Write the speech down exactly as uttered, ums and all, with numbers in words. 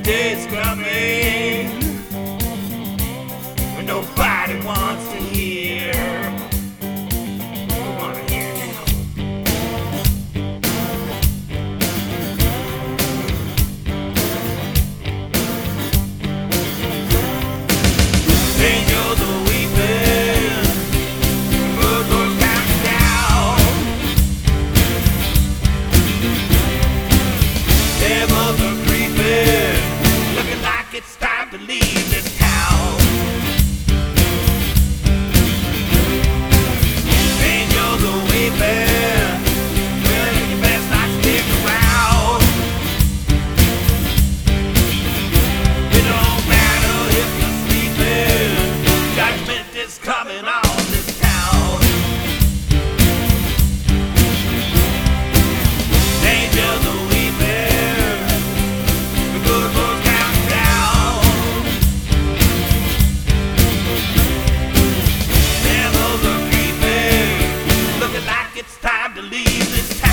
Day's coming when nobody wants to hear. Who wanna hear now? Angels are weeping, birds are counting down. Devils are creeping, looking like it's time to leave this town. Angels are weeping, well, you best not stick around. It don't matter if you're sleeping, judgment is coming on this town. Angels are weeping, the good ones counting down. Devils are creeping, looking like it's time to leave this town.